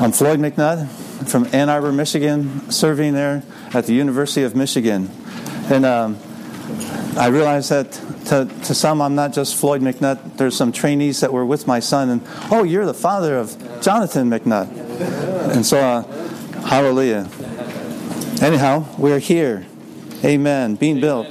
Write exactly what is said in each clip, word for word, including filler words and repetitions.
I'm Floyd McNutt from Ann Arbor, Michigan, serving there at the University of Michigan. And um, I realize that to, to some, I'm not just Floyd McNutt. There's some trainees that were with my son, and, oh, you're the father of Jonathan McNutt. And so, uh, hallelujah. Anyhow, we're here. Amen. Being built.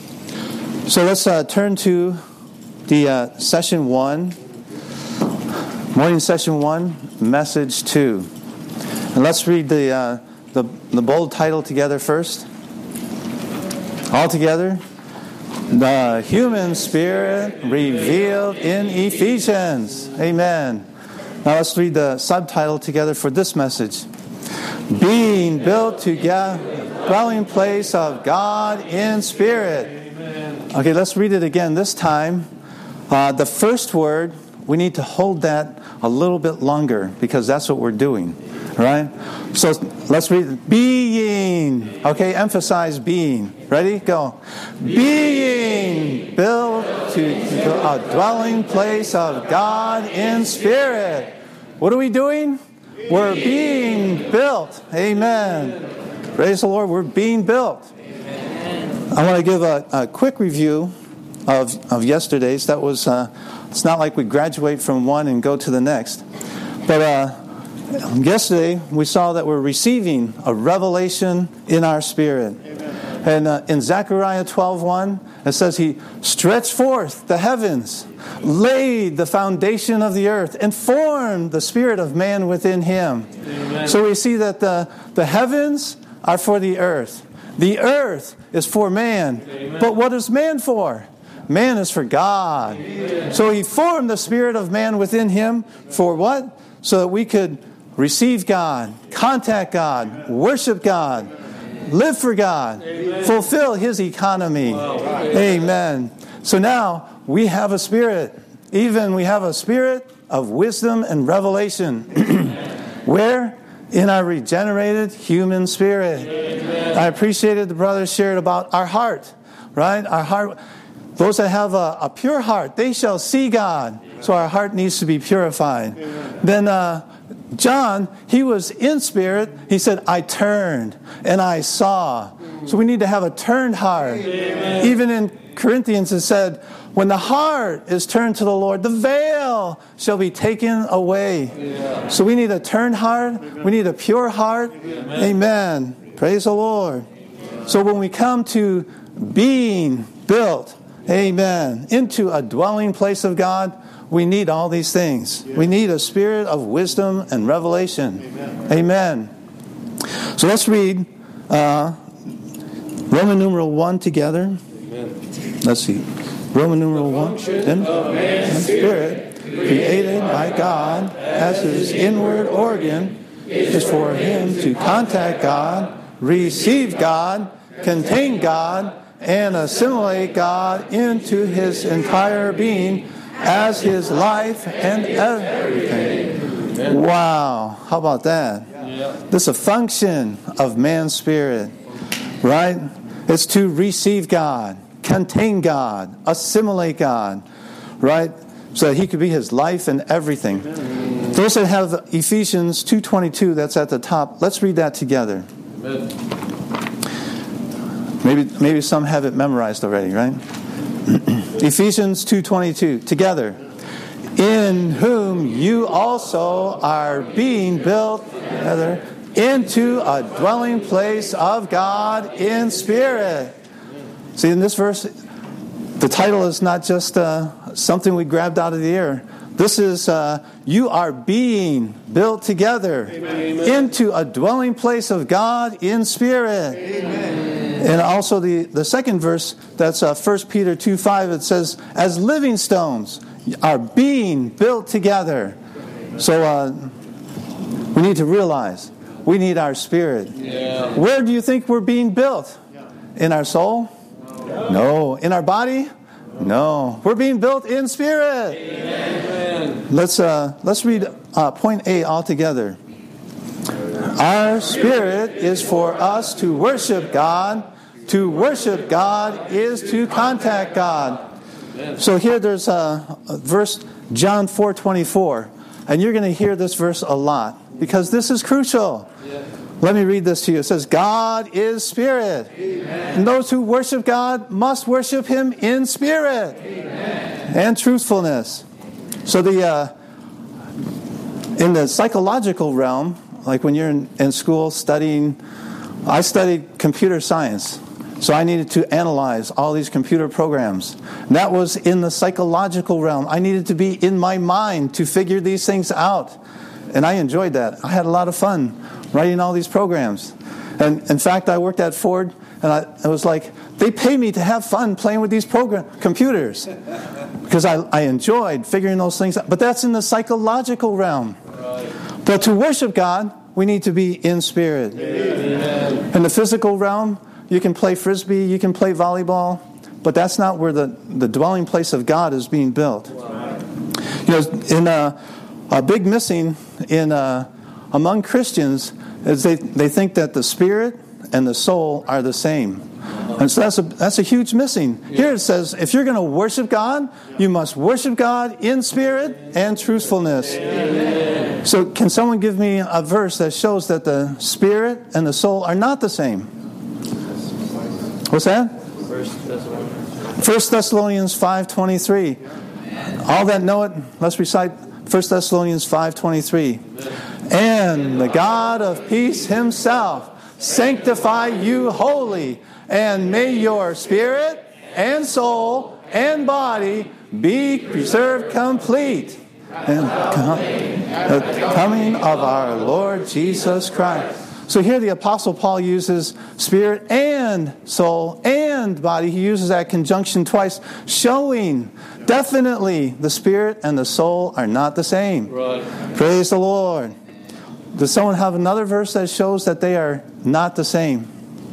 So let's uh, turn to the uh, session one. Morning session one, message two. And let's read the, uh, the the bold title together first. All together. The human spirit revealed in Ephesians. Amen. Now let's read the subtitle together for this message. Being built together, dwelling place of God in spirit. Okay, let's read it again this time. Uh, the first word, we need to hold that a little bit longer because that's what we're doing, right? So let's read being. Okay, emphasize being. Ready? Go. Being built to a dwelling place of God in spirit. What are we doing? We're being built. Amen. Praise the Lord. We're being built. I want to give a, a quick review of of yesterday's. That was. Uh, It's not like we graduate from one and go to the next. But uh, yesterday, we saw that we're receiving a revelation in our spirit. Amen. And uh, in Zechariah twelve one, it says, He stretched forth the heavens, laid the foundation of the earth, and formed the spirit of man within him. Amen. So we see that the, the heavens are for the earth. The earth is for man. Amen. But what is man for? Man is for God. Amen. So He formed the spirit of man within him for what? So that we could receive God, contact God, worship God, live for God, Amen. Fulfill His economy. Wow. Amen. So now we have a spirit. Even we have a spirit of wisdom and revelation. Where? In our regenerated human spirit. Amen. I appreciated the brothers shared about our heart, right? Our heart. Those that have a, a pure heart, they shall see God. So our heart needs to be purified. Amen. Then uh, John, he was in spirit. He said, I turned and I saw. So we need to have a turned heart. Amen. Even in Corinthians it said, when the heart is turned to the Lord, the veil shall be taken away. Yeah. So we need a turned heart. Amen. We need a pure heart. Amen. Amen. Praise the Lord. So when we come to being built, amen, into a dwelling place of God, we need all these things. Yeah. We need a spirit of wisdom and revelation. Amen. Amen. So let's read uh, Roman numeral one together. Amen. Let's see. Roman numeral one. Then, and spirit, created by God as His inward organ, is for Him to contact God, receive God, contain God, and assimilate God into His entire being as His life and everything. Wow. How about that? This is a function of man's spirit, right? It's to receive God, contain God, assimilate God, right? So that He could be His life and everything. Those that have Ephesians two twenty-two, that's at the top, let's read that together. Amen. Maybe maybe some have it memorized already, right? Ephesians two twenty-two, together. In whom you also are being built together into a dwelling place of God in spirit. See, in this verse, the title is not just uh, something we grabbed out of the air. This is, uh, you are being built together Amen. Into a dwelling place of God in spirit. Amen. And also the, the second verse, that's uh, First Peter two five, it says, as living stones are being built together. So uh, we need to realize we need our spirit. Yeah. Where do you think we're being built? In our soul? No. No. In our body? No. We're being built in spirit. Amen. Let's uh, let's read uh, point A all together. Our spirit is for us to worship God. To worship God is to contact God. So here there's a, a verse, John four twenty-four, and you're going to hear this verse a lot. because this is crucial. Yeah. Let me read this to you. It says, God is spirit. Amen. And those who worship God must worship him in spirit. Amen. And truthfulness. So the uh, in the psychological realm, like when you're in, in school studying, I studied computer science. So I needed to analyze all these computer programs. And that was in the psychological realm. I needed to be in my mind to figure these things out. And I enjoyed that. I had a lot of fun writing all these programs. And in fact, I worked at Ford, and I, it was like, they pay me to have fun playing with these program computers. Because I, I enjoyed figuring those things out. But that's in the psychological realm. Right. But to worship God, we need to be in spirit. Amen. In the physical realm, you can play frisbee, you can play volleyball, but that's not where the, the dwelling place of God is being built. Wow. You know, in a, a big missing in uh, among Christians is they, they think that the spirit and the soul are the same. And so that's a that's a huge missing. Yeah. Here it says, if you're going to worship God, you must worship God in spirit and truthfulness. Amen. So can someone give me a verse that shows that the spirit and the soul are not the same? What's that? First Thessalonians five twenty-three. All that know it, let's recite First Thessalonians five twenty-three. And the God of peace himself sanctify you wholly, and may your spirit and soul and body be preserved complete. And com- the coming of our Lord Jesus Christ. So here the Apostle Paul uses spirit and soul and body. He uses that conjunction twice, showing definitely the spirit and the soul are not the same. Right. Praise the Lord. Does someone have another verse that shows that they are not the same?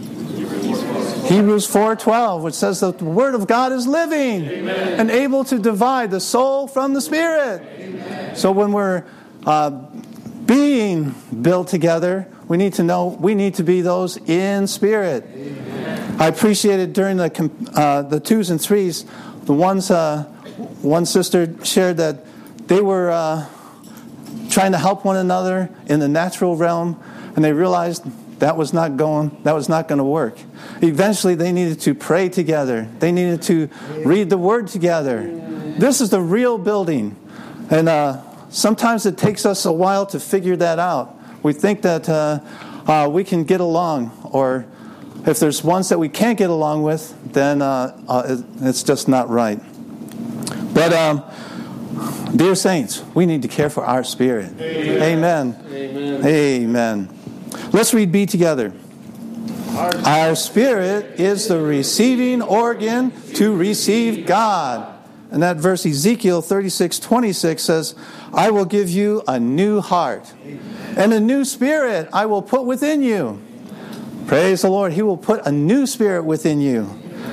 Hebrews four twelve, which says that the Word of God is living. Amen. And able to divide the soul from the spirit. Amen. So when we're uh, being built together, we need to know we need to be those in spirit. Amen. I appreciated during the uh, the twos and threes, the ones uh, one sister shared that they were uh, trying to help one another in the natural realm, and they realized that was not going that was not going to work. Eventually, they needed to pray together. They needed to read the Word together. This is the real building, and uh, sometimes it takes us a while to figure that out. We think that uh, uh, we can get along, or if there's ones that we can't get along with, then uh, uh, it's just not right. But, um, dear saints, we need to care for our spirit. Amen. Amen. Amen. Amen. Let's read B together. Our spirit is the receiving organ to receive God. And that verse, Ezekiel thirty-six twenty-six says, I will give you a new heart, and a new spirit I will put within you. Praise the Lord. He will put a new spirit within you.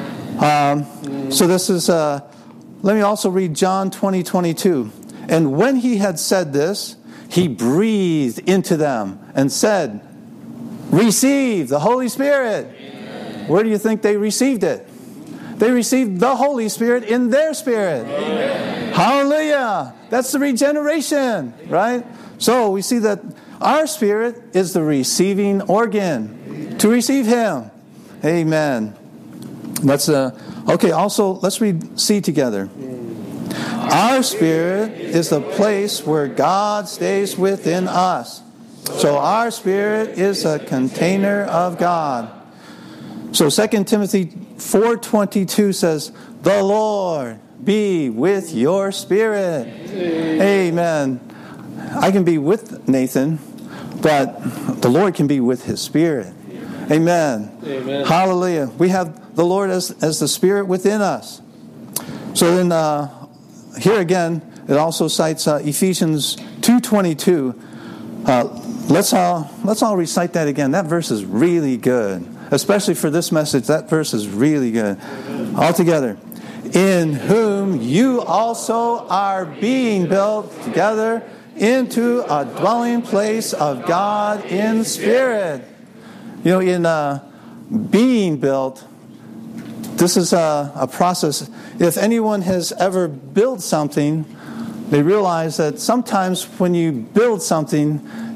Um, so this is, uh, let me also read John twenty twenty-two. And when he had said this, he breathed into them and said, receive the Holy Spirit. Amen. Where do you think they received it? They received the Holy Spirit in their spirit. Amen. Hallelujah. That's the regeneration, right? So we see that our spirit is the receiving organ to receive Him. Amen. Let's uh, okay. Also, let's read C together. Our spirit is the place where God stays within us. So our spirit is a container of God. So Second Timothy four twenty-two says, the Lord be with your spirit. Amen. I can be with Nathan, but the Lord can be with his spirit. Amen. Amen. Hallelujah. We have the Lord as, as the Spirit within us. So then uh, here again, it also cites uh, Ephesians two twenty-two. Uh, let's all let's all recite that again. That verse is really good. Especially for this message, that verse is really good. All together. In whom you also are being built together into a dwelling place of God in spirit. You know, in uh, being built, this is a, a process. If anyone has ever built something, they realize that sometimes when you build something,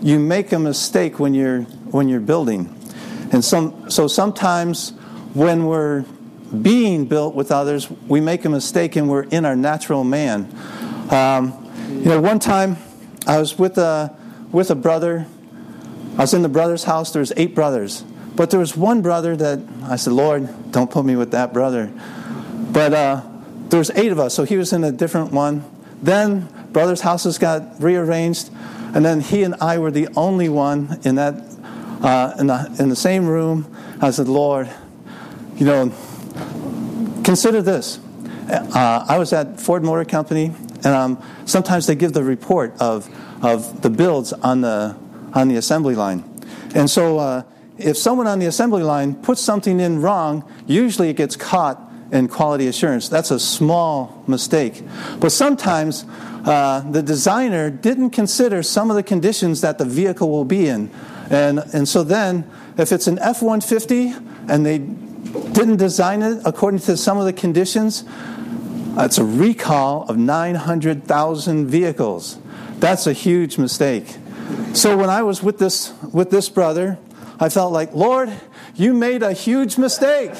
you make a mistake when you're when you're building. And some so sometimes when we're being built with others, we make a mistake and we're in our natural man. Um, you know, one time I was with a with a brother. I was in the brother's house. There was eight brothers, but there was one brother that I said, "Lord, don't put me with that brother." But uh, there was eight of us, so he was in a different one. Then brothers' houses got rearranged, and then he and I were the only one in that uh, in the in the same room. I said, "Lord, you know, consider this." Uh, I was at Ford Motor Company, and um, sometimes they give the report of of the builds on the on the assembly line. And so uh, if someone on the assembly line puts something in wrong, usually it gets caught in quality assurance. That's a small mistake. But sometimes uh, the designer didn't consider some of the conditions that the vehicle will be in. And, and so then, if it's an F one fifty and they didn't design it according to some of the conditions, it's a recall of nine hundred thousand vehicles. That's a huge mistake. So when I was with this with this brother, I felt like, Lord, you made a huge mistake.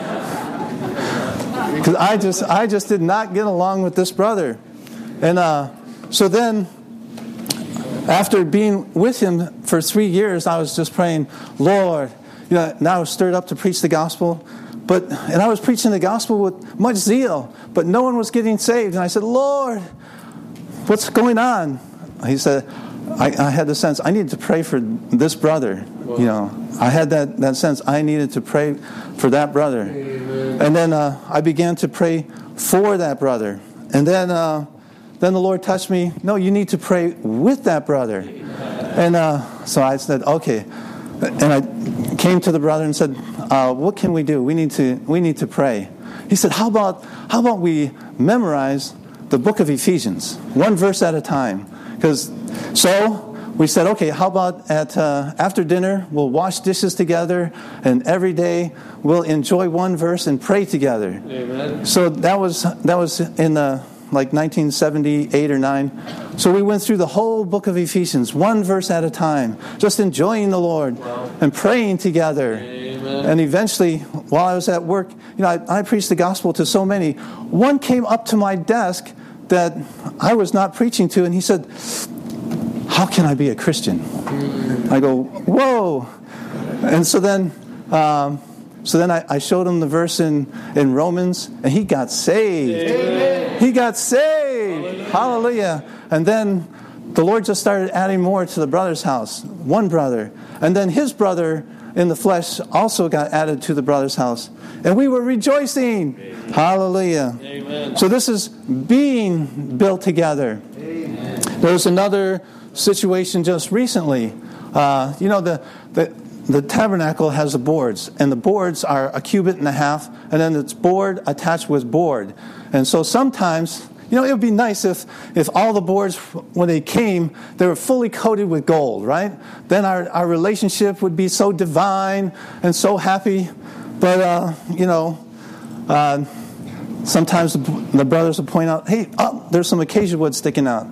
Because I just I just did not get along with this brother. And uh, so then, after being with him for three years, I was just praying, Lord, you know, now I was stirred up to preach the gospel. But and I was preaching the gospel with much zeal, but no one was getting saved. And I said, Lord, what's going on? He said, I, I had the sense I needed to pray for this brother. Wow. You know, I had that, that sense I needed to pray for that brother. Amen. And then uh, I began to pray for that brother. And then uh, then the Lord touched me. No, you need to pray with that brother. Amen. And uh, so I said, okay. And I came to the brother and said, uh, what can we do? We need to we need to pray. He said, how about how about we memorize the book of Ephesians, one verse at a time? Because so we said, okay, how about at uh, after dinner we'll wash dishes together, and every day we'll enjoy one verse and pray together. Amen. So that was that was in the like nineteen seventy-eight or nine. So we went through the whole book of Ephesians, one verse at a time, just enjoying the Lord. Wow. And praying together. Amen. And eventually, while I was at work, you know, I, I preached the gospel to so many. One came up to my desk that I was not preaching to, and he said, how can I be a Christian? I go, whoa. And so then um, so then I, I showed him the verse in, in Romans, and he got saved. Amen. He got saved. Hallelujah. Hallelujah. And then the Lord just started adding more to the brother's house. One brother. And then his brother in the flesh also got added to the brother's house. And we were rejoicing. Amen. Hallelujah. Amen. So this is being built together. Amen. There was another situation just recently. Uh, you know, the, the the tabernacle has the boards, and the boards are a cubit and a half, and then it's board attached with board. And so sometimes, you know, it would be nice if, if all the boards, when they came, they were fully coated with gold, right? Then our, our relationship would be so divine and so happy. But, uh, you know, uh, sometimes the, the brothers would point out, hey, oh, there's some acacia wood sticking out.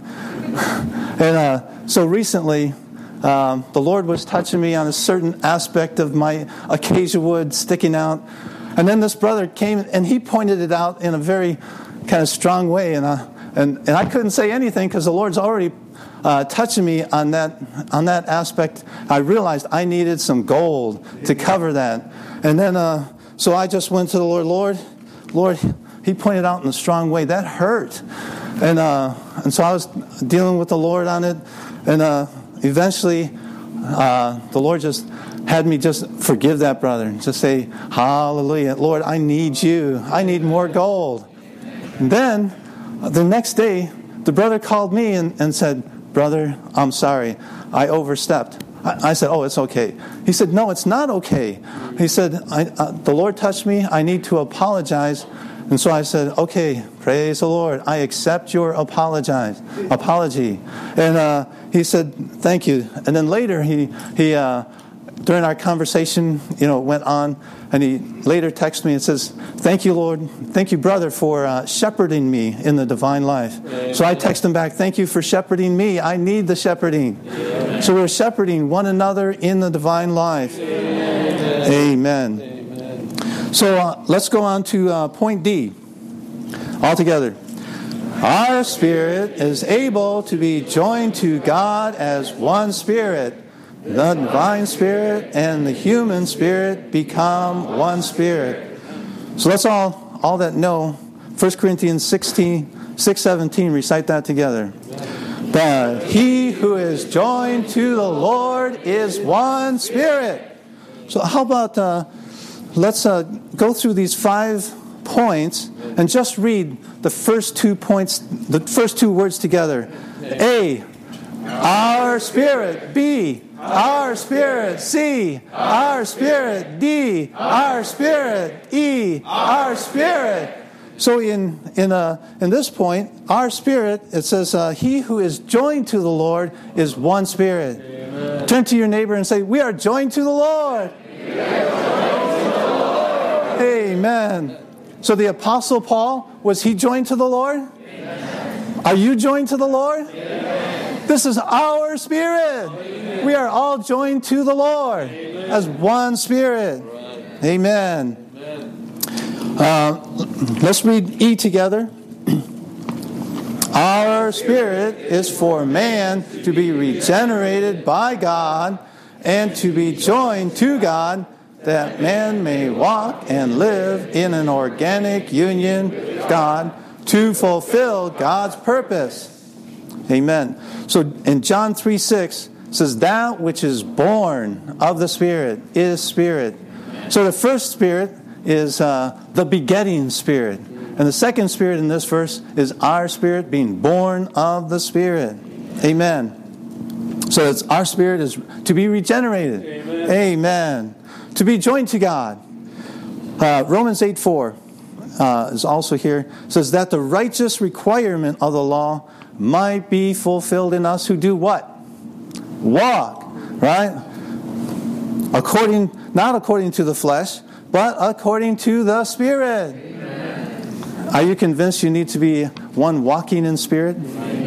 And uh, so recently, um, the Lord was touching me on a certain aspect of my acacia wood sticking out. And then this brother came and he pointed it out in a very kind of strong way. And uh, and, and I couldn't say anything because the Lord's already uh, touching me on that on that aspect. I realized I needed some gold to cover that. And then, uh, so I just went to the Lord, Lord, Lord, he pointed out in a strong way. That hurt. And uh, and so I was dealing with the Lord on it. And uh, eventually, uh, the Lord just had me just forgive that brother. Just say, hallelujah. Lord, I need you. I need more gold. And then, the next day, the brother called me and, and said, brother, I'm sorry. I overstepped. I, I said, oh, it's okay. He said, no, it's not okay. He said, I, uh, the Lord touched me. I need to apologize. And so I said, okay, praise the Lord. I accept your apologize, apology. And uh, he said, thank you. And then later, he he uh, during our conversation, you know, went on, and he later texted me and says, "Thank you, Lord. Thank you, brother, for uh, shepherding me in the divine life." Amen. So I texted him back, "Thank you for shepherding me. I need the shepherding." Amen. So we're shepherding one another in the divine life. Amen. Amen. Amen. So uh, let's go on to uh, point D. All together. Our spirit is able to be joined to God as one spirit. The divine spirit and the human spirit become one spirit. So let's all, all that know, First Corinthians sixteen, six seventeen, recite that together. But he who is joined to the Lord is one spirit. So how about, uh, let's uh, go through these five points and just read the first two points, the first two words together. A, our spirit. B, our spirit. C, our spirit. D, our spirit. E, our spirit. So in in uh, in this point, our spirit, it says, uh, he who is joined to the Lord is one spirit. Amen. Turn to your neighbor and say, we are joined to the Lord. We are joined to the Lord. Amen. So the Apostle Paul, was he joined to the Lord? Amen. Are you joined to the Lord? Amen. This is our spirit. Amen. We are all joined to the Lord. Amen. As one spirit. Right. Amen. Amen. Uh, let's read E together. Our spirit is for man to be regenerated by God and to be joined to God, that man may walk and live in an organic union with God to fulfill God's purpose. Amen. So in John three six, it says, that which is born of the Spirit is Spirit. So the first Spirit is uh, the begetting Spirit. And the second Spirit in this verse is our spirit being born of the Spirit. Amen. So it's our spirit is to be regenerated. Amen. Amen. To be joined to God. Uh, Romans eight four uh, is also here. It says that the righteous requirement of the law might be fulfilled in us who do what? Walk. Right? According, not according to the flesh, but according to the Spirit. Amen. Are you convinced you need to be one walking in Spirit?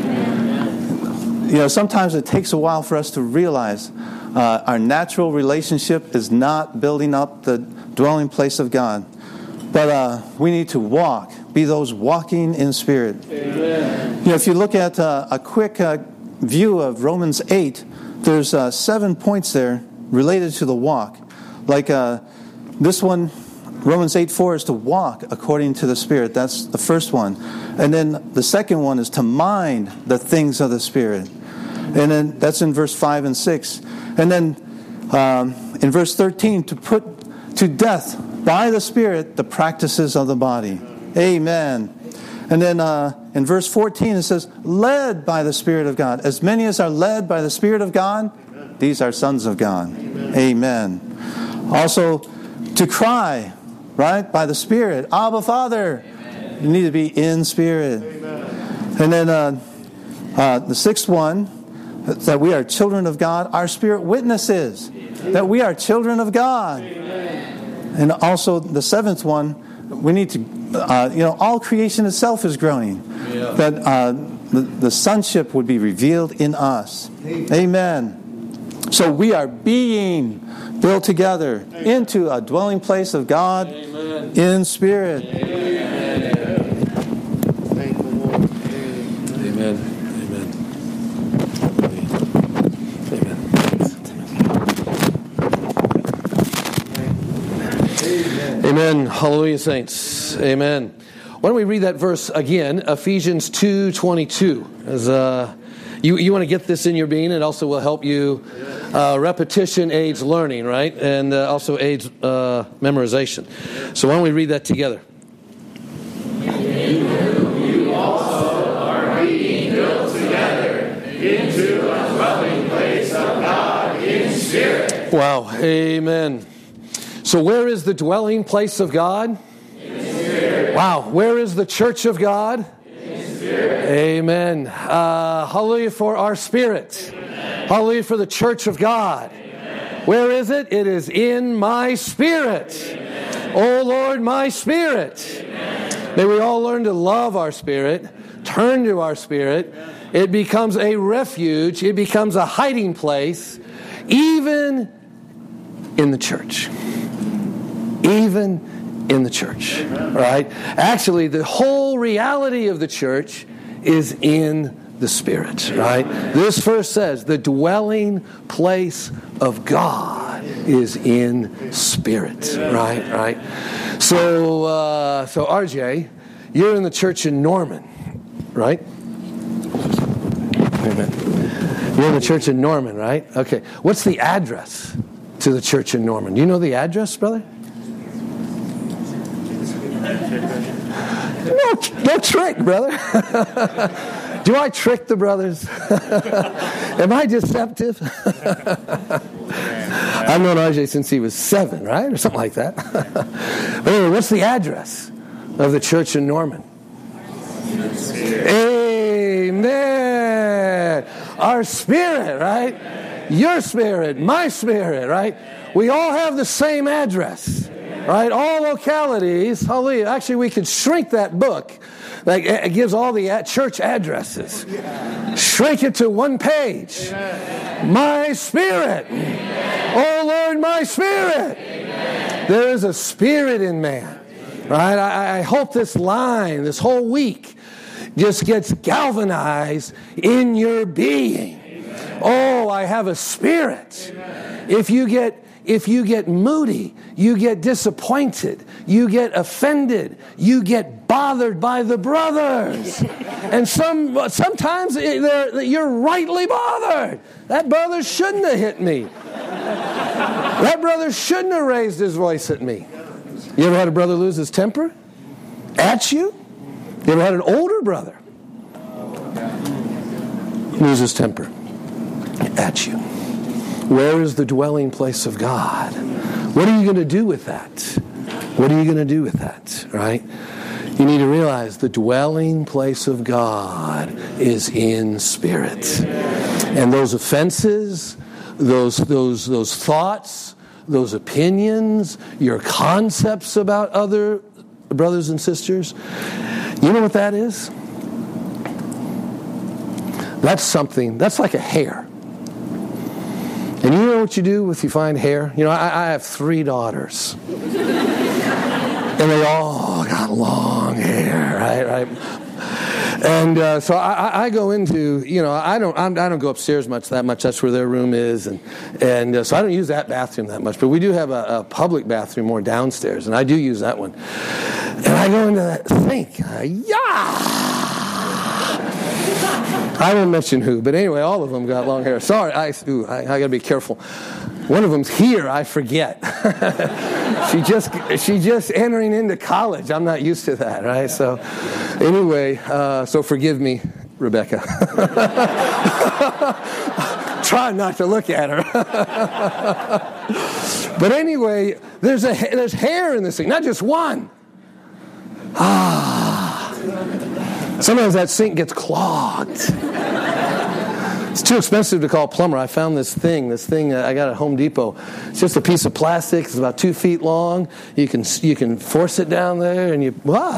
Amen. You know, sometimes it takes a while for us to realize Uh, our natural relationship is not building up the dwelling place of God. But uh, we need to walk, be those walking in Spirit. Amen. You know, if you look at uh, a quick uh, view of Romans eight, there's uh, seven points there related to the walk. Like uh, this one, Romans eight four is to walk according to the Spirit. That's the first one. And then the second one is to mind the things of the Spirit. And then that's in verse five and six. And then um, in verse thirteen, to put to death by the Spirit the practices of the body. Amen. And then uh, in verse fourteen it says, led by the Spirit of God. As many as are led by the Spirit of God, amen, these are sons of God. Amen. Amen. Also, to cry, right, by the Spirit, Abba, Father. Amen. You need to be in Spirit. Amen. And then uh, uh, the sixth one, that we are children of God. Our spirit witnesses that we are children of God. Amen. And also the seventh one, we need to, uh, you know, all creation itself is groaning. Yeah. That uh, the, the sonship would be revealed in us. Amen. Amen. So we are being built together Amen. Into a dwelling place of God. Amen. In Spirit. Amen. Thank the Lord. Amen. Amen. Hallelujah, saints. Amen. Why don't we read that verse again, Ephesians two twenty-two. As uh, you you want to get this in your being, it also will help you. Uh, repetition aids learning, right, and uh, also aids uh, memorization. So why don't we read that together? In whom you also are being built together into a dwelling place of God in Spirit. Wow. Amen. So where is the dwelling place of God? In Spirit. Wow. Where is the church of God? In Spirit. Amen. Uh, hallelujah for our spirit. Amen. Hallelujah for the church of God. Amen. Where is it? It is in my spirit. Amen. Oh Lord, my spirit. Amen. May we all learn to love our spirit, turn to our spirit. It becomes a refuge. It becomes a hiding place, even in the church. Even in the church. Right? Actually, the whole reality of the church is in the Spirit, right? This verse says the dwelling place of God is in spirit, right? Right. So, uh, so R J, you're in the church in Norman, right? Wait a minute. You're in the church in Norman, right? Okay. What's the address to the church in Norman? Do you know the address, brother? No, no trick, brother. Do I trick the brothers? Am I deceptive? I've known R J since he was seven, right? Or something like that. But anyway, what's the address of the church in Norman? Amen. Our spirit, right? Your spirit, my spirit, right? We all have the same address, right? All localities. Hallelujah. Actually, we could shrink that book. Like, it gives all the church addresses. Shrink it to one page. Amen. My spirit. Amen. Oh, Lord, my spirit. Amen. There is a spirit in man. Right? I, I hope this line, this whole week, just gets galvanized in your being. Amen. Oh, I have a spirit. Amen. If you get... If you get moody, you get disappointed, you get offended, you get bothered by the brothers. And some sometimes you're rightly bothered. That brother shouldn't have hit me. That brother shouldn't have raised his voice at me. You ever had a brother lose his temper? At you? You ever had an older brother lose his temper? At you. Where is the dwelling place of God? What are you going to do with that? What are you going to do with that, right? You need to realize the dwelling place of God is in spirit. And those offenses, those those those thoughts, those opinions, your concepts about other brothers and sisters, you know what that is? That's something, that's like a hair. And you know what you do if you find hair? You know, I, I have three daughters. And they all got long hair, right? right? And uh, so I, I go into, you know, I don't I'm, I don't go upstairs much that much. That's where their room is. And and uh, so I don't use that bathroom that much. But we do have a, a public bathroom more downstairs. And I do use that one. And I go into that sink. Uh, yeah! I won't mention who, but anyway, all of them got long hair. Sorry, I, ooh, I, I got to be careful. One of them's here. I forget. she just she just entering into college. I'm not used to that, right? So, anyway, uh, so forgive me, Rebecca. Try not to look at her. But anyway, there's a there's hair in this thing, not just one. Ah. Sometimes that sink gets clogged. It's too expensive to call a plumber. I found this thing, this thing I got at Home Depot. It's just a piece of plastic. It's about two feet long. You can you can force it down there, and you.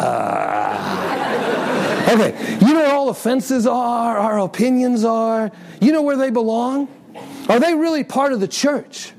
Ah. Okay, you know what all offenses are, our opinions are. You know where they belong? Are they really part of the church?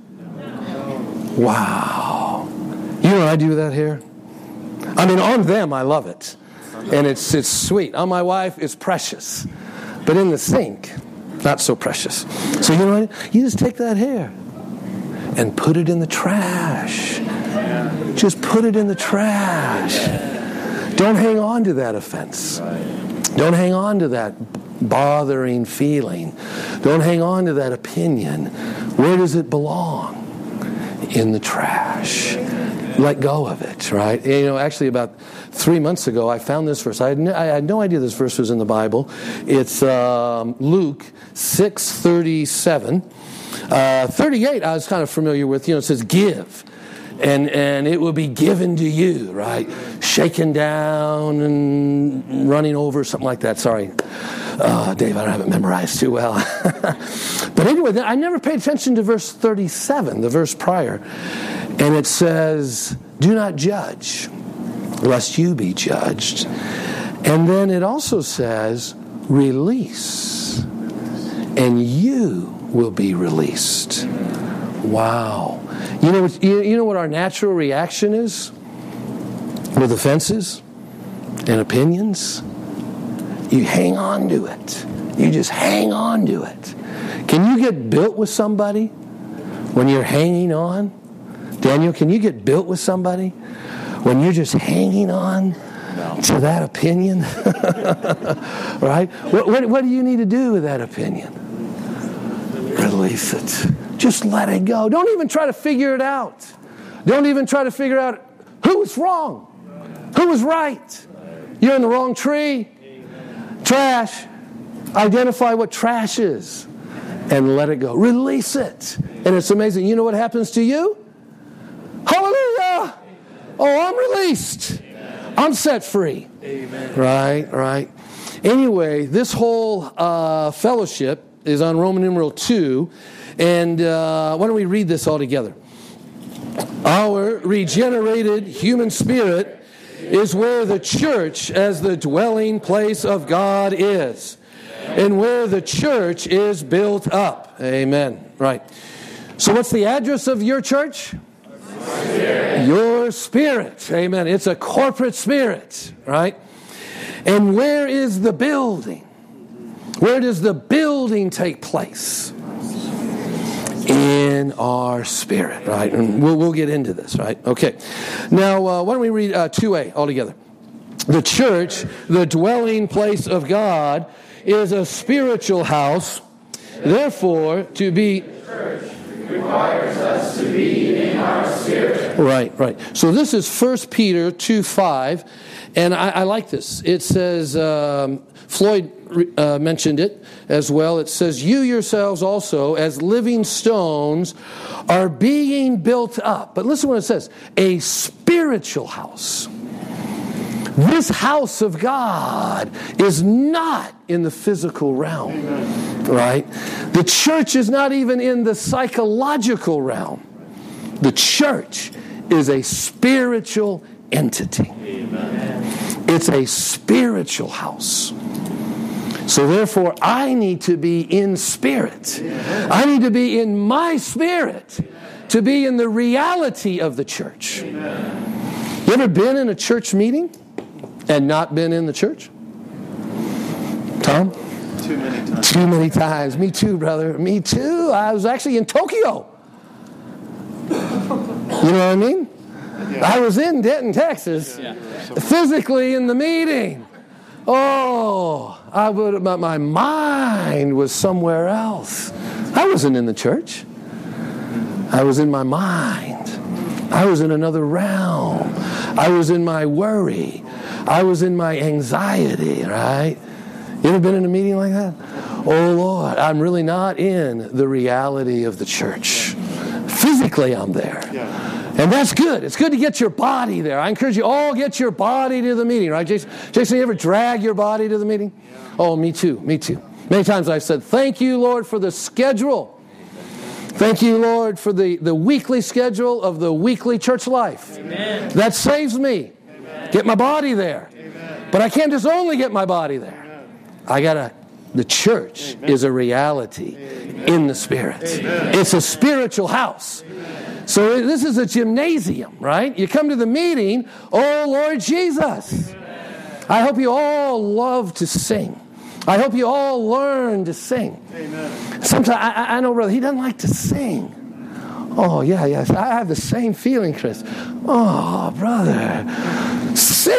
Wow. You know what I do with that hair? I mean, on them, I love it. And it's it's sweet. On my wife, it's precious. But in the sink, not so precious. So you know what? You just take that hair and put it in the trash. Just put it in the trash. Don't hang on to that offense. Don't hang on to that bothering feeling. Don't hang on to that opinion. Where does it belong? In the trash. Let go of it, right? You know, actually about three months ago, I found this verse. I had no, I had no idea this verse was in the Bible. It's um, Luke six thirty-seven. Uh, thirty-eight, I was kind of familiar with. You know, it says, give. And and it will be given to you, right? Shaken down and running over, something like that. Sorry. Uh, Dave, I don't have it memorized too well. But But anyway, I never paid attention to verse thirty-seven, the verse prior. And it says, do not judge, lest you be judged. And then it also says, release, and you will be released. Wow. You know what, you, you know what our natural reaction is with offenses and opinions? You hang on to it. You just hang on to it. Can you get built with somebody when you're hanging on? Daniel, can you get built with somebody when you're just hanging on to that opinion? Right? What, what, what do you need to do with that opinion? Release it. Just let it go. Don't even try to figure it out. Don't even try to figure out who was wrong, who was right. You're in the wrong tree. Trash. Identify what trash is and let it go. Release it. And it's amazing. You know what happens to you? Hallelujah. Oh, I'm released. I'm set free. Amen. Right, right. Anyway, this whole uh, fellowship is on Roman numeral two. And uh, why don't we read this all together? Our regenerated human spirit is where the church as the dwelling place of God is. And where the church is built up. Amen. Right. So what's the address of your church? Spirit. Your spirit. Amen. It's a corporate spirit, right? And where is the building? Where does the building take place? In our spirit, right? And we'll, we'll get into this, right? Okay. Now, uh, why don't we read uh, two A altogether? The church, the dwelling place of God, is a spiritual house. Therefore, to be... requires us to be in our spirit. Right, right. So this is First Peter two five, and I, I like this. It says, um, Floyd uh, mentioned it as well. It says, you yourselves also, as living stones, are being built up. But listen to what it says. A spiritual house. This house of God is not in the physical realm. Amen. Right? The church is not even in the psychological realm. The church is a spiritual entity. Amen. It's a spiritual house. So therefore, I need to be in spirit. Amen. I need to be in my spirit to be in the reality of the church. Amen. You ever been in a church meeting and not been in the church? Tom? Too many times. Too many times. Me too, brother. Me too. I was actually in Tokyo. You know what I mean? Yeah. I was in Denton, Texas, yeah. physically in the meeting. Oh, I would. But my mind was somewhere else. I wasn't in the church. I was in my mind. I was in another realm. I was in my worry. I was in my anxiety, right? You ever been in a meeting like that? Oh, Lord, I'm really not in the reality of the church. Physically, I'm there. Yeah. And that's good. It's good to get your body there. I encourage you all get your body to the meeting, right, Jason? Jason, you ever drag your body to the meeting? Yeah. Oh, me too. Me too. Many times I've said, thank you, Lord, for the schedule. Thank you, Lord, for the, the weekly schedule of the weekly church life. Amen. That saves me. Amen. Get my body there. Amen. But I can't just only get my body there. I gotta, the church Amen. Is a reality Amen. In the spirit. Amen. It's a spiritual house. Amen. So this is a gymnasium, right? You come to the meeting, oh Lord Jesus. Amen. I hope you all love to sing. I hope you all learn to sing. Amen. Sometimes, I, I know, brother, he doesn't like to sing. Oh, yeah, yes. I have the same feeling, Chris. Oh, brother, sing!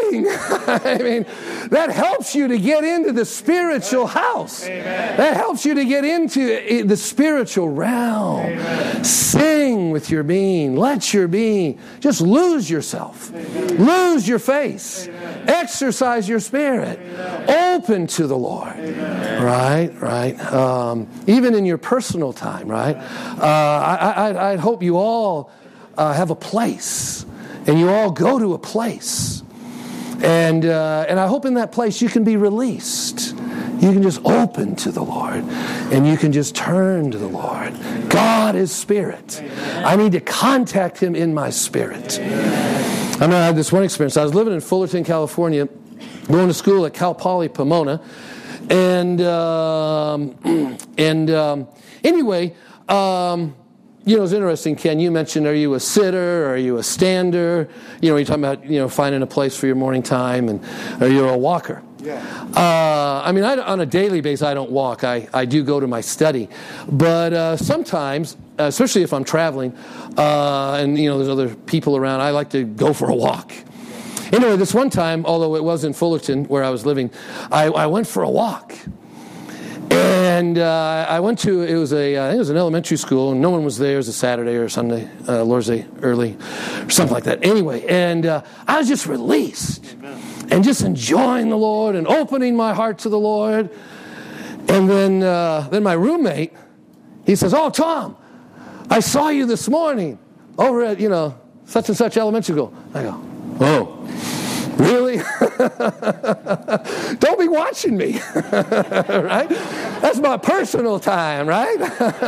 I mean, that helps you to get into the spiritual house. Amen. That helps you to get into the spiritual realm. Amen. Sing with your being. Let your being just lose yourself. Amen. Lose your face. Amen. Exercise your spirit. Amen. Open to the Lord. Amen. Right, right. Um, even in your personal time, right? Uh, I, I, I hope you all uh, have a place, and you all go to a place. And uh, and I hope in that place you can be released. You can just open to the Lord. And you can just turn to the Lord. God is spirit. I need to contact him in my spirit. I mean, I had this one experience. I was living in Fullerton, California, going to school at Cal Poly Pomona. And, um, and um, anyway, um, you know, it's interesting, Ken, you mentioned, are you a sitter, or are you a stander? You know, you're talking about, you know, finding a place for your morning time, and are you a walker? Yeah. Uh, I mean, I, on a daily basis, I don't walk. I, I do go to my study. But uh, sometimes, especially if I'm traveling, uh, and, you know, there's other people around, I like to go for a walk. Anyway, this one time, although it was in Fullerton where I was living, I, I went for a walk. And uh, I went to, it was a, I think it was an elementary school, and no one was there. It was a Saturday or Sunday, uh, Lord's Day early, or something like that. Anyway, and uh, I was just released. Amen. And just enjoying the Lord and opening my heart to the Lord. And then, uh, then my roommate, he says, "Oh, Tom, I saw you this morning over at, you know, such and such elementary school." I go, "Oh, really?" Don't be watching me, right? That's my personal time, right?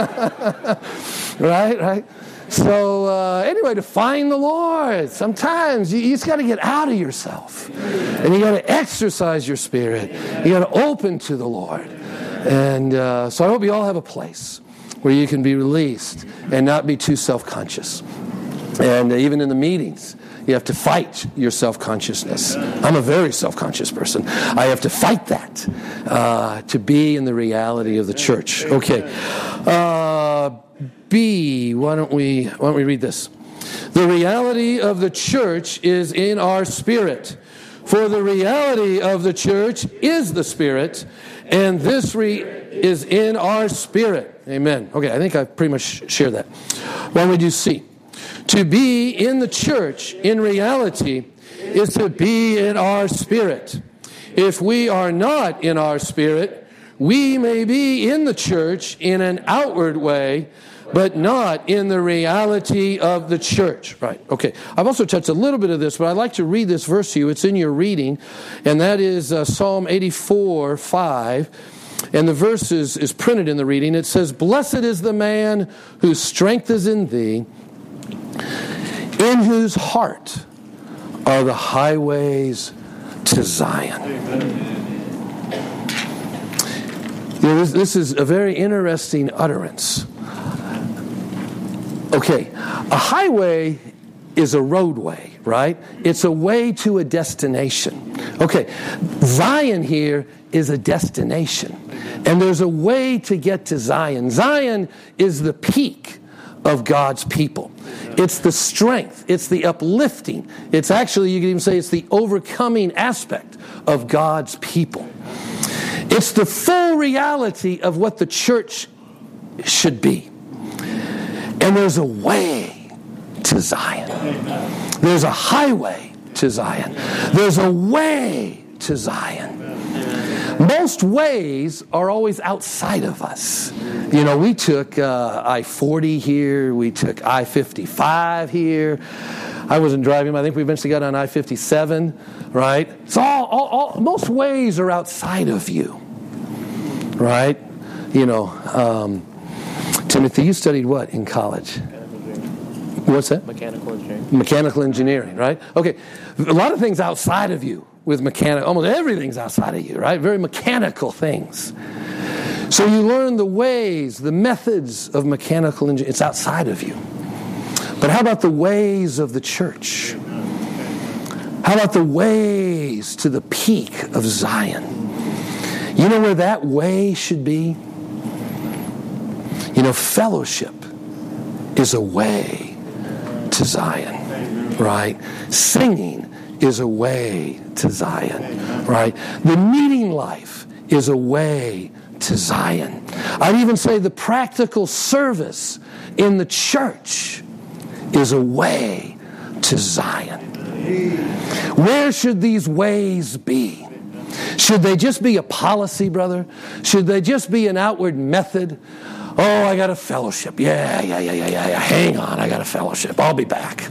right, right. So uh, anyway, to find the Lord, sometimes you, you just got to get out of yourself, and you got to exercise your spirit. You got to open to the Lord, and uh, so I hope you all have a place where you can be released and not be too self-conscious. And uh, even in the meetings, you have to fight your self-consciousness. I'm a very self-conscious person. I have to fight that uh, to be in the reality of the church. Okay. Uh, B, why don't we why don't we read this? The reality of the church is in our spirit. For the reality of the church is the spirit, and this re- is in our spirit. Amen. Okay, I think I've pretty much shared that. Why don't we do C? To be in the church, in reality, is to be in our spirit. If we are not in our spirit, we may be in the church in an outward way, but not in the reality of the church. Right, okay. I've also touched a little bit of this, but I'd like to read this verse to you. It's in your reading, and that is uh, Psalm eighty-four, five. And the verse is, is printed in the reading. It says, "Blessed is the man whose strength is in thee, in whose heart are the highways to Zion." You know, this, this is a very interesting utterance. Okay, a highway is a roadway, right? It's a way to a destination. Okay, Zion here is a destination. And there's a way to get to Zion. Zion is the peak of God's people. It's the strength. It's the uplifting. It's actually, you could even say, it's the overcoming aspect of God's people. It's the full reality of what the church should be. And there's a way to Zion. There's a highway to Zion. There's a way to Zion. Most ways are always outside of us. You know, we took uh, I forty here. We took I fifty-five here. I wasn't driving, but I think we eventually got on I fifty-seven, right? So all, all, all, most ways are outside of you, right? You know, um, Timothy, you studied what in college? What's that? Mechanical engineering. Mechanical engineering, right? Okay, a lot of things outside of you with mechanical, almost everything's outside of you, right? Very mechanical things. So you learn the ways, the methods of mechanical engineering. It's outside of you. But how about the ways of the church? How about the ways to the peak of Zion? You know where that way should be? You know, fellowship is a way to Zion, right? Singing is a way to Zion, right? The meeting life is a way to Zion. I'd even say the practical service in the church is a way to Zion. Where should these ways be? Should they just be a policy, brother? Should they just be an outward method? Oh, I got a fellowship. Yeah, yeah, yeah, yeah, yeah, yeah. Hang on, I got a fellowship. I'll be back.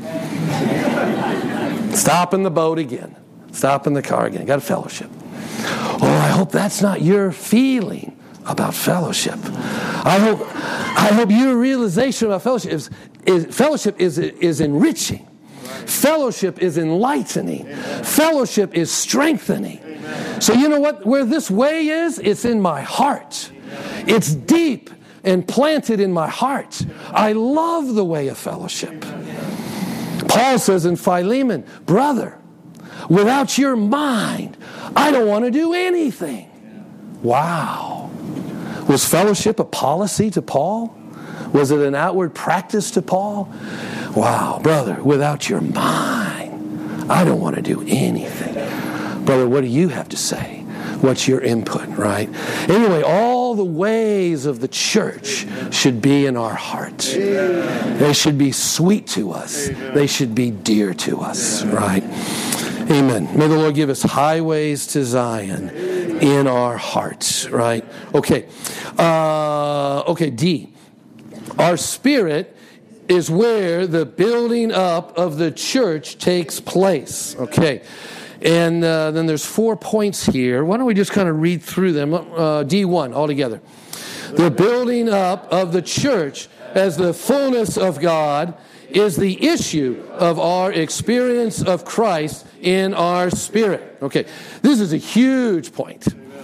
Stop in the boat again. Stop in the car again. Got a fellowship. Oh, I hope that's not your feeling about fellowship. I hope I hope your realization about fellowship is, is fellowship is is enriching. Fellowship is enlightening. Amen. Fellowship is strengthening. Amen. So you know what? Where this way is, it's in my heart. Amen. It's deep and planted in my heart. I love the way of fellowship. Paul says in Philemon, brother, without your mind, I don't want to do anything. Wow. Was fellowship a policy to Paul? Was it an outward practice to Paul? Wow, brother, without your mind, I don't want to do anything. Brother, what do you have to say? What's your input, right? Anyway, all the ways of the church should be in our heart. They should be sweet to us. They should be dear to us, right? Amen. May the Lord give us highways to Zion in our hearts, right? Okay. Uh, okay, D. Our spirit is where the building up of the church takes place. Okay. And uh, then there's four points here. Why don't we just kind of read through them? Uh, D one altogether. The building up of the church as the fullness of God is the issue of our experience of Christ in our spirit. Okay. This is a huge point.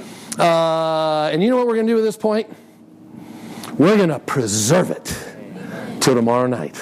Uh, and you know what we're going to do with this point? We're going to preserve it till tomorrow night.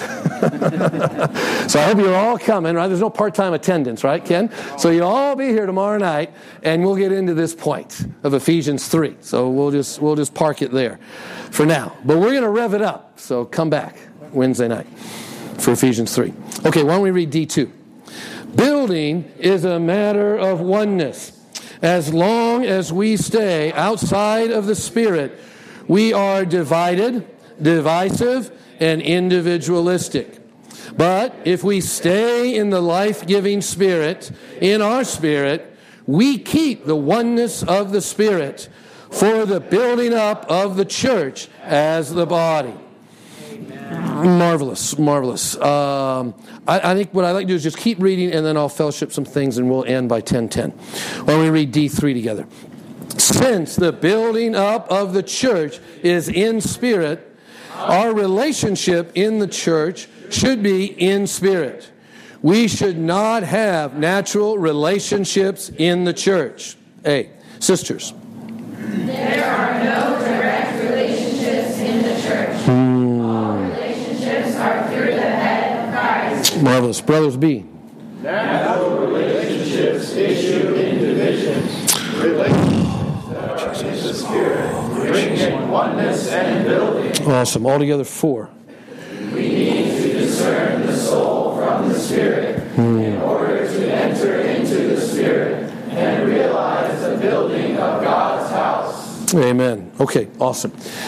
So I hope you're all coming, right? There's no part-time attendance, right, Ken? So you'll all be here tomorrow night, and we'll get into this point of Ephesians three. So we'll just we'll just park it there for now. But we're going to rev it up. So come back Wednesday night for Ephesians three. Okay, why don't we read D two? Building is a matter of oneness. As long as we stay outside of the Spirit, we are divided, divisive, and individualistic. But if we stay in the life-giving Spirit, in our spirit, we keep the oneness of the Spirit for the building up of the church as the body. Amen. Marvelous, marvelous. Um, I, I think what I'd like to do is just keep reading, and then I'll fellowship some things, and we'll end by ten ten. Why don't we read D three together? Since the building up of the church is in spirit, our relationship in the church should be in spirit. We should not have natural relationships in the church. A. Sisters. There are no direct relationships in the church. Hmm. All relationships are through the head of Christ. Marvelous. Brothers B. Natural relationships issue in divisions. Relationships that are in the Spirit bring in oneness and building. Awesome. Altogether four. We need to discern the soul from the Spirit hmm. in order to enter into the Spirit and realize the building of God's house. Amen. Okay, awesome.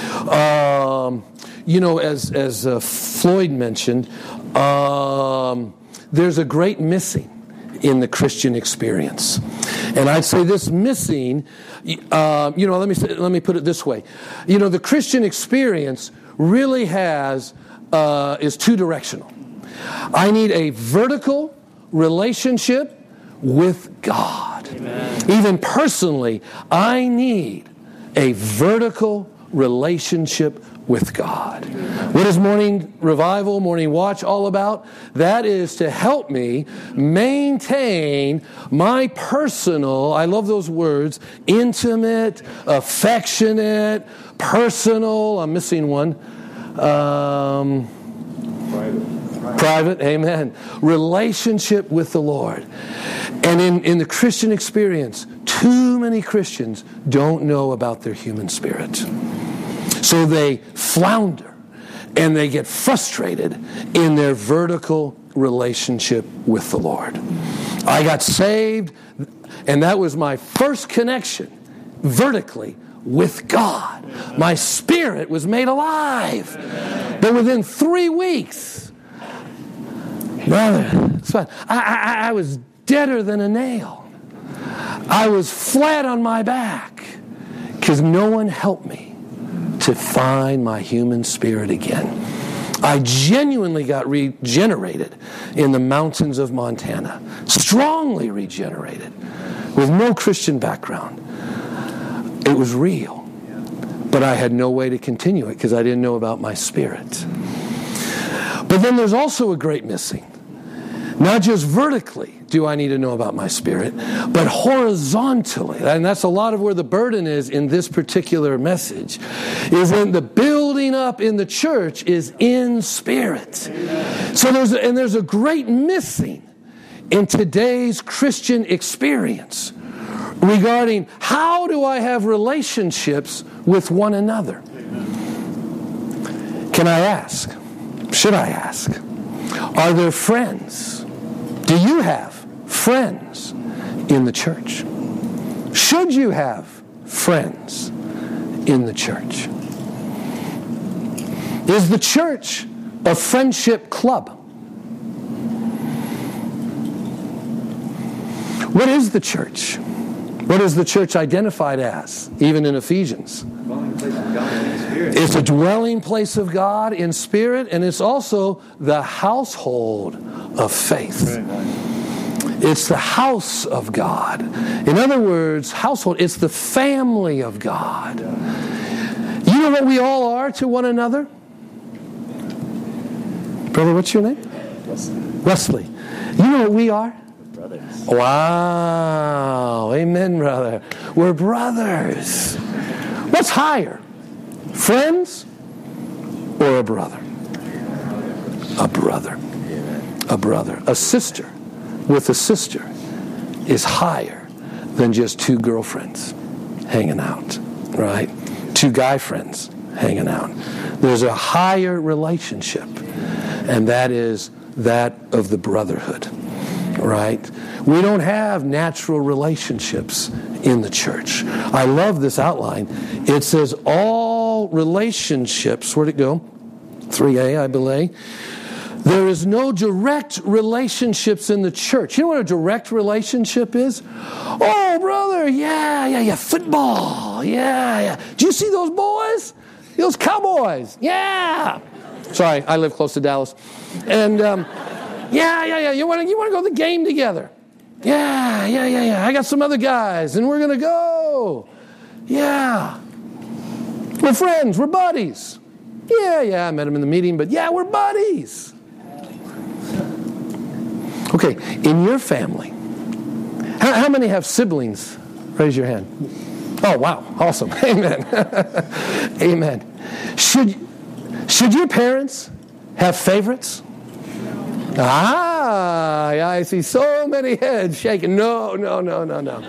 Um, you know, as as uh, Floyd mentioned, um, there's a great missing in the Christian experience, and I'd say this missing. Uh, you know, let me say, let me put it this way. You know, the Christian experience really has uh, is two directional. I need a vertical relationship with God. Amen. Even personally, I need a vertical relationship with God. What is morning revival, morning watch all about? That is to help me maintain my personal, I love those words, intimate, affectionate, personal, I'm missing one. Um, private. Private, amen. Relationship with the Lord. And in, in the Christian experience, too many Christians don't know about their human spirit. So they flounder and they get frustrated in their vertical relationship with the Lord. I got saved, and that was my first connection vertically with God. My spirit was made alive. But within three weeks, brother, it's fine. I, I, I was deader than a nail. I was flat on my back because no one helped me to find my human spirit again. I genuinely got regenerated in the mountains of Montana. Strongly regenerated. With no Christian background. It was real. But I had no way to continue it because I didn't know about my spirit. But then there's also a great missing. Not just vertically do I need to know about my spirit, but horizontally. And that's a lot of where the burden is in this particular message, is in the building up in the church is in spirit. So there's a, and there's a great missing in today's Christian experience regarding how do I have relationships with one another. Can I ask? Should I ask? Are there friends? Do you have friends in the church? Should you have friends in the church? Is the church a friendship club? What is the church? What is the church identified as, even in Ephesians? It's a dwelling place of God in spirit, and it's also the household of faith. It's the house of God. In other words, household, it's the family of God. You know what we all are to one another? Brother, what's your name? Wesley. Wesley. You know what we are? Brothers. Wow. Amen, brother. We're brothers. What's higher? Friends or a brother? A brother. A brother. A sister with a sister is higher than just two girlfriends hanging out, right? Two guy friends hanging out. There's a higher relationship, and that is that of the brotherhood, right? We don't have natural relationships in the church. I love this outline. It says all relationships, where'd it go? three A, I believe. There is no direct relationships in the church. You know what a direct relationship is? Oh, brother, yeah, yeah, yeah, football, yeah, yeah. Do you see those boys? Those Cowboys, yeah. Sorry, I live close to Dallas. And, um, yeah, yeah, yeah, you want to you want to go to the game together? Yeah, yeah, yeah, yeah. I got some other guys, and we're going to go. Yeah. We're friends. We're buddies. Yeah, yeah, I met him in the meeting, but yeah, we're buddies. Okay, in your family, how, how many have siblings? Raise your hand. Oh, wow. Awesome. Amen. Amen. Should, should your parents have favorites? Ah, I see so many heads shaking. No, no, no, no, no.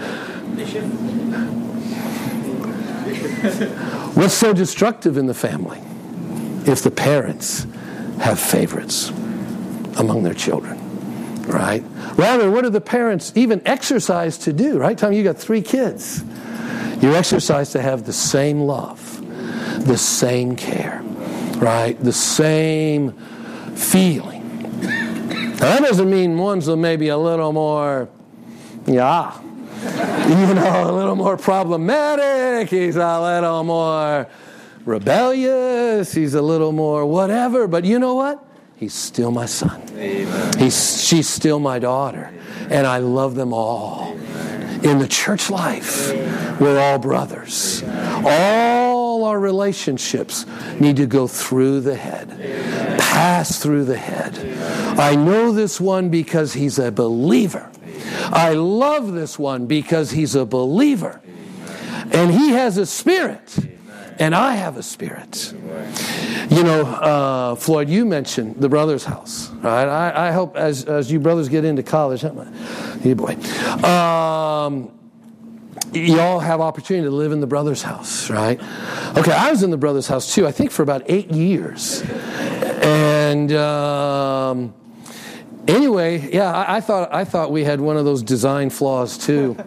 What's so destructive in the family if the parents have favorites among their children, right? Rather, what do the parents even exercise to do, right? Tom, you got three kids. You exercise to have the same love, the same care, right? The same feeling. Now, that doesn't mean one's maybe a little more, yeah, you know, a little more problematic. He's a little more rebellious. He's a little more whatever. But you know what? He's still my son. Amen. He's, she's still my daughter. And I love them all. Amen. In the church life, amen, we're all brothers. Amen. All our relationships need to go through the head. Amen. Pass through the head. Amen. I know this one because he's a believer. Amen. I love this one because he's a believer. Amen. And he has a spirit. And I have a spirit. You know, uh, Floyd, you mentioned the brother's house. Right? I, I hope as as you brothers get into college, hey boy, um, you all have opportunity to live in the brother's house, right? Okay, I was in the brother's house too. I think for about eight years, and um, anyway, yeah, I, I thought I thought we had one of those design flaws too.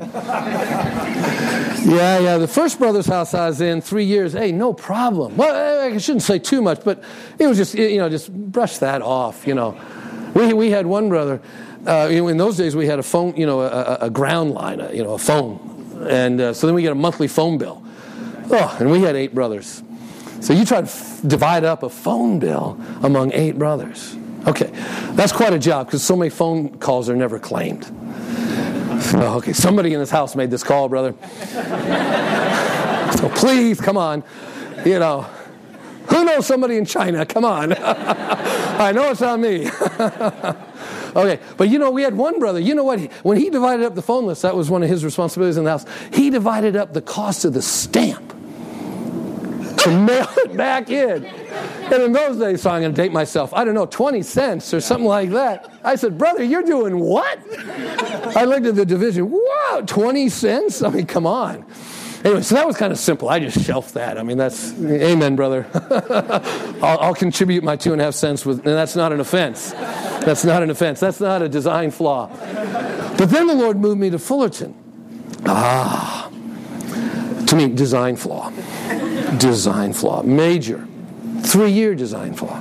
Yeah, yeah. The first brother's house I was in, three years, hey, no problem. Well, I shouldn't say too much, but it was just, you know, just brush that off, you know. We we had one brother, uh, in those days we had a phone, you know, a, a ground line, a, you know, a phone. And uh, so then we get a monthly phone bill. Oh, and we had eight brothers. So you try to f- divide up a phone bill among eight brothers. Okay, that's quite a job because so many phone calls are never claimed. Oh, okay, somebody in this house made this call, brother. So please, come on. You know, who knows somebody in China? Come on. I know it's not me. Okay, but you know, we had one brother. You know what? When he divided up the phone list, that was one of his responsibilities in the house. He divided up the cost of the stamp to mail it back in. And in those days, so I'm going to date myself, I don't know, twenty cents or something like that. I said, brother, you're doing what? I looked at the division. Wow, twenty cents? I mean, come on. Anyway, so that was kind of simple. I just shelved that. I mean, that's, amen, brother. I'll, I'll contribute my two and a half cents with, and that's not an offense. That's not an offense. That's not a design flaw. But then the Lord moved me to Fullerton. Ah, to me, design flaw. Design flaw. Major. Three-year design flaw.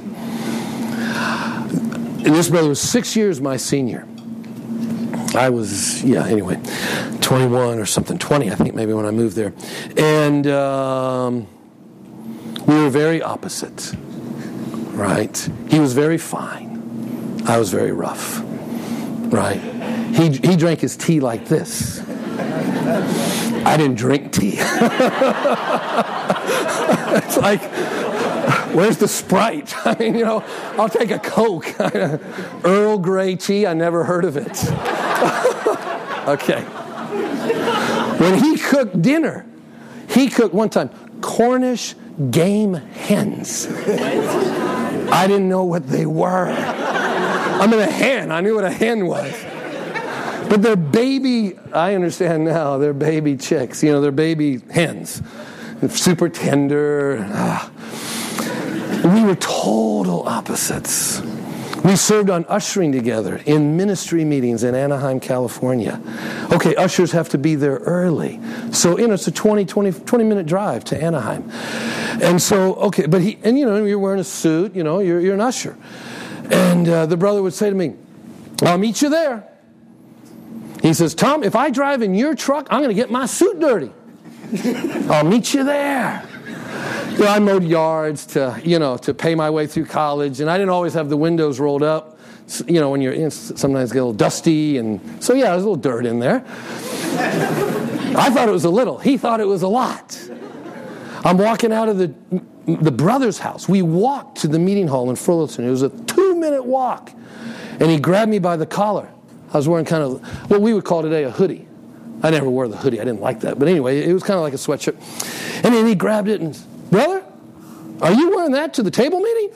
And this brother was six years my senior. I was, yeah, anyway, twenty-one or something, twenty, I think, maybe, when I moved there. And um, we were very opposite, right? He was very fine. I was very rough, right? He he drank his tea like this. I didn't drink tea. It's like, where's the Sprite? I mean, you know, I'll take a Coke. Earl Grey tea, I never heard of it. Okay. When he cooked dinner, he cooked one time Cornish game hens. I didn't know what they were. I mean, a hen. I knew what a hen was. But they're baby, I understand now, they're baby chicks. You know, they're baby hens. They're super tender. Ah. We were total opposites. We served on ushering together in ministry meetings in Anaheim, California. Okay, ushers have to be there early. So, you know, it's a twenty, twenty, twenty minute drive to Anaheim. And so, okay, but he, and you know, you're wearing a suit, you know, you're, you're an usher. And uh, the brother would say to me, I'll meet you there. He says, Tom, if I drive in your truck, I'm going to get my suit dirty. I'll meet you there. You know, I mowed yards to, you know, to pay my way through college, and I didn't always have the windows rolled up. So, you know, when you're in, sometimes get a little dusty, and so yeah, there's a little dirt in there. I thought it was a little. He thought it was a lot. I'm walking out of the the brother's house. We walked to the meeting hall in Fullerton. It was a two-minute walk, and he grabbed me by the collar. I was wearing kind of what we would call today a hoodie. I never wore the hoodie. I didn't like that. But anyway, it was kind of like a sweatshirt. And then he grabbed it and, brother, are you wearing that to the table meeting?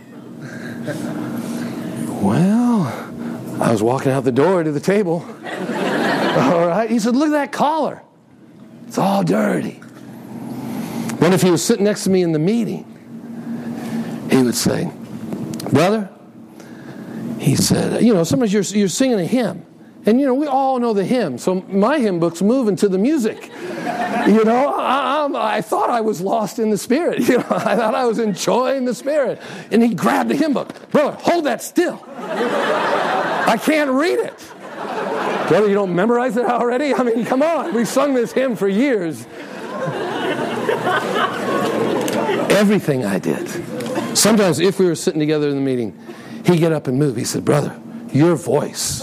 Well, I was walking out the door to the table. All right. He said, look at that collar. It's all dirty. Then if he was sitting next to me in the meeting, he would say, brother, he said, you know, sometimes you're, you're singing a hymn. And, you know, we all know the hymn. So my hymn book's moving to the music. You know, I, I, I thought I was lost in the Spirit. You know, I thought I was enjoying the Spirit. And he grabbed the hymn book. Brother, hold that still. I can't read it. Brother, you don't memorize it already? I mean, come on. We've sung this hymn for years. Everything I did. Sometimes if we were sitting together in the meeting, he'd get up and move. He said, brother, your voice.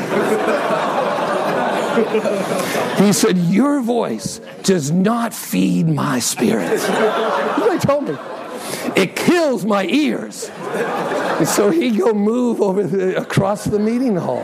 He said, your voice does not feed my spirit. That's what he told me. It kills my ears. And so he'd go move over the, across the meeting hall.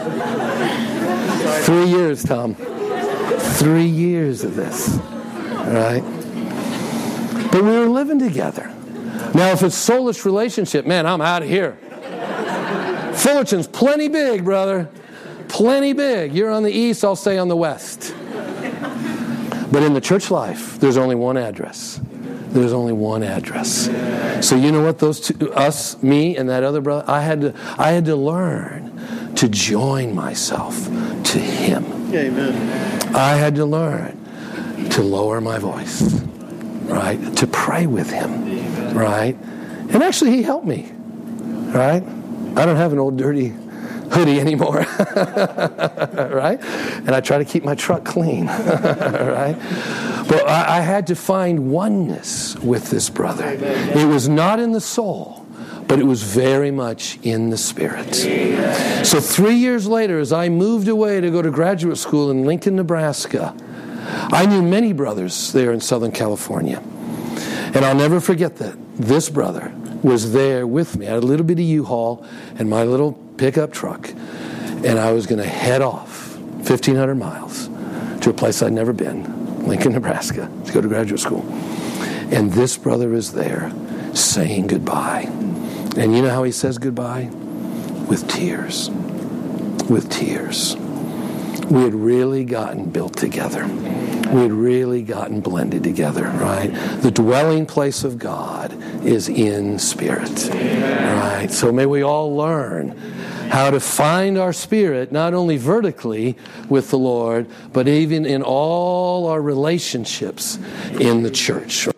Three years, Tom. Three years of this. All right? But we were living together. Now, if it's soulish relationship, man, I'm out of here. Fullerton's plenty big, brother. Plenty big. You're on the east, I'll stay on the west. But in the church life, there's only one address. There's only one address. So you know what? Those two, us, me, and that other brother, I had to, I had to learn to join myself to him. Amen. I had to learn to lower my voice, right? To pray with him, right? And actually, he helped me, right? I don't have an old dirty hoodie anymore, right? And I try to keep my truck clean, right? But I, I had to find oneness with this brother. It was not in the soul, but it was very much in the spirit. So three years later, as I moved away to go to graduate school in Lincoln, Nebraska, I knew many brothers there in Southern California. And I'll never forget that. This brother was there with me. I had a little bitty U-Haul and my little pickup truck. And I was going to head off fifteen hundred miles to a place I'd never been, Lincoln, Nebraska, to go to graduate school. And this brother is there saying goodbye. And you know how he says goodbye? With tears. With tears. We had really gotten built together. We had really gotten blended together, right? The dwelling place of God is in spirit, right? So may we all learn how to find our spirit, not only vertically with the Lord, but even in all our relationships in the church, right?